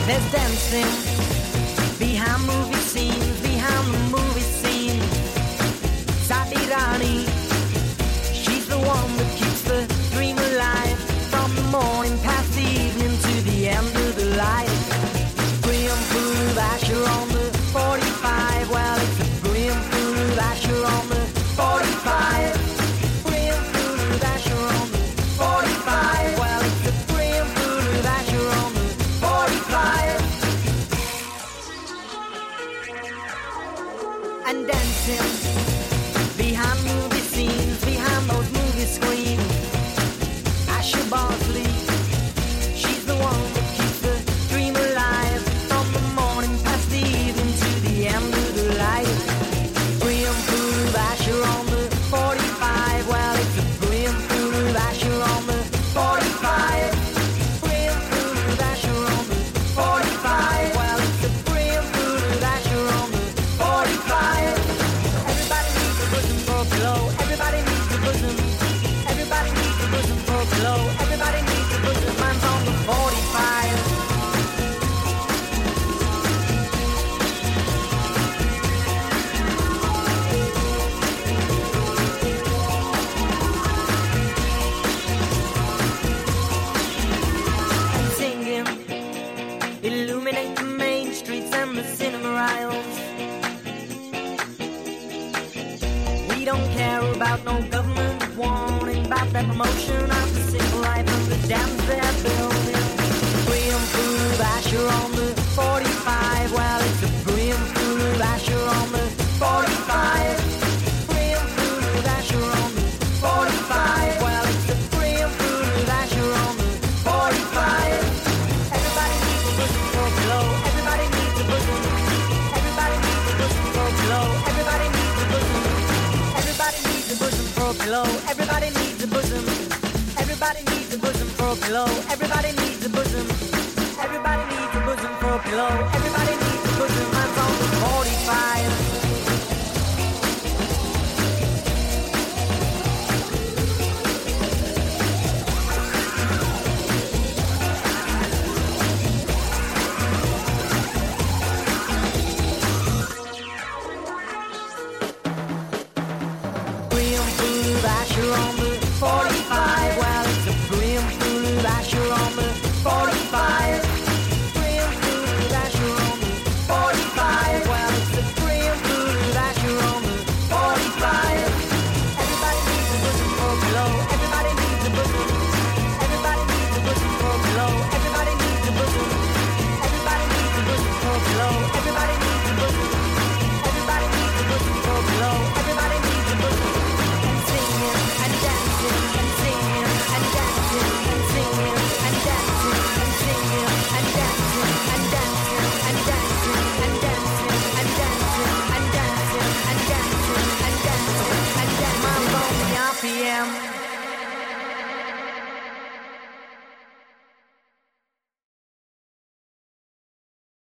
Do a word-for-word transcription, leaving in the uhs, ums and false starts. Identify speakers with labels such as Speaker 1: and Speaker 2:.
Speaker 1: There's dancing behind movie scenes, behind the movie scene. Sati Rani, she's the one that keeps the dream alive. From the morning past the evening to the end of the light. Brim full of Asher on the forty-five. Well, it's a brim full of Asher on the forty-five. Brim full of Asher on the forty-five. Well, it's a brim full of Asher on the forty-five. And dancing behind movie scenes, behind those movie screens. Asher Bosley, she's the one that keeps the dream alive. From the morning past the evening to the end of the light. Brim full of Asher on the forty-five. Well, it's a brim full of Asher on the forty-five. Brim full of Asher on the forty-five. Well, it's a brim full of Asher on the forty-five. Everybody needs a bosom for a glow. Everybody needs a bosom. Everybody needs a bosom for a glow. Everybody needs a bosom. Mine's on the forty-five. And singing, illuminate the main streets and the cinema aisles. We don't care about no government warning about that promotion of the single life of the dams they're building. Brim full of Asher on the forty-five. Well, it's a brim full of Asher on the forty-five. Brim full of Asher on the forty-five. Well, it's a brim full of Asher on the forty-five. Everybody needs a bosom for a glow. Everybody needs a bosom. Everybody needs a bosom for a glow. Everybody needs a bosom. Everybody needs a bosom for a glow. Everybody needs a bosom. Everybody needs a bosom for a glow. Everybody needs a bosom. Everybody needs a bosom for a glow. Everybody